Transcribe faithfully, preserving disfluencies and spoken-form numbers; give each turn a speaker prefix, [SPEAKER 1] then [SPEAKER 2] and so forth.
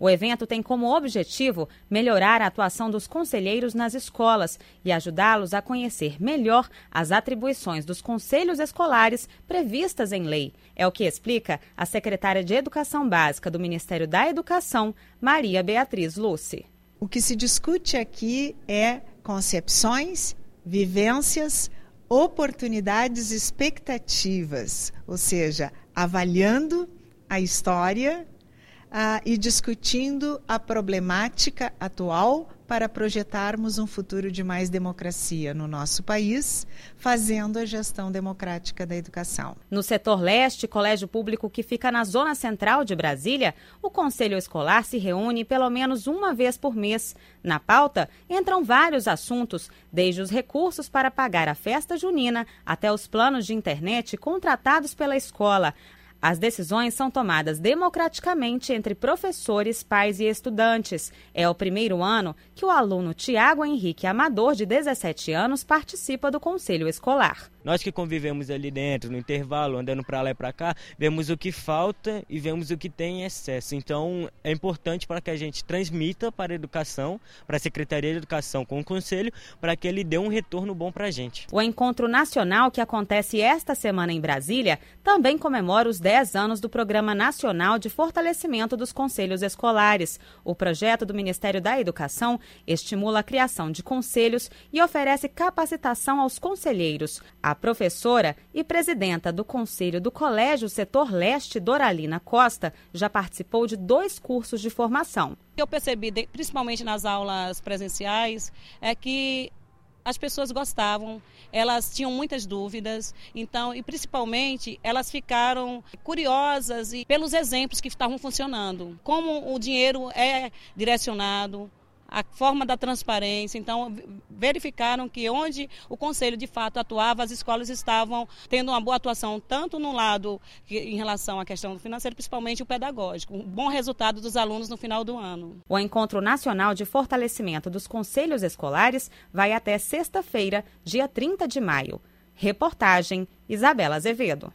[SPEAKER 1] O evento tem como objetivo melhorar a atuação dos conselheiros nas escolas e ajudá-los a conhecer melhor as atribuições dos conselhos escolares previstas em lei. É o que explica a secretária de Educação Básica do Ministério da Educação, Maria Beatriz Luce.
[SPEAKER 2] O que se discute aqui é concepções, vivências, oportunidades e expectativas, ou seja, avaliando a história ah, e discutindo a problemática atual para projetarmos um futuro de mais democracia no nosso país, fazendo a gestão democrática da educação.
[SPEAKER 1] No setor leste, colégio público que fica na zona central de Brasília, o Conselho Escolar se reúne pelo menos uma vez por mês. Na pauta, entram vários assuntos, desde os recursos para pagar a festa junina até os planos de internet contratados pela escola. As decisões são tomadas democraticamente entre professores, pais e estudantes. É o primeiro ano que o aluno Tiago Henrique Amador, de dezessete anos, participa do Conselho Escolar.
[SPEAKER 3] Nós que convivemos ali dentro, no intervalo, andando para lá e para cá, vemos o que falta e vemos o que tem em excesso. Então, é importante para que a gente transmita para a educação, para a Secretaria de Educação com o Conselho, para que ele dê um retorno bom para a gente.
[SPEAKER 1] O encontro nacional, que acontece esta semana em Brasília, também comemora os dez anos do Programa Nacional de Fortalecimento dos Conselhos Escolares. O projeto do Ministério da Educação estimula a criação de conselhos e oferece capacitação aos conselheiros. A professora e presidenta do Conselho do Colégio Setor Leste, Doralina Costa, já participou de dois cursos de formação.
[SPEAKER 4] O que eu percebi, principalmente nas aulas presenciais, é que as pessoas gostavam, elas tinham muitas dúvidas, então, e principalmente elas ficaram curiosas e pelos exemplos que estavam funcionando, como o dinheiro é direcionado, a forma da transparência. Então, verificaram que onde o Conselho de fato atuava, as escolas estavam tendo uma boa atuação, tanto no lado que, em relação à questão financeira, principalmente o pedagógico, um bom resultado dos alunos no final do ano.
[SPEAKER 1] O Encontro Nacional de Fortalecimento dos Conselhos Escolares vai até sexta-feira, dia trinta de maio. Reportagem Isabela Azevedo.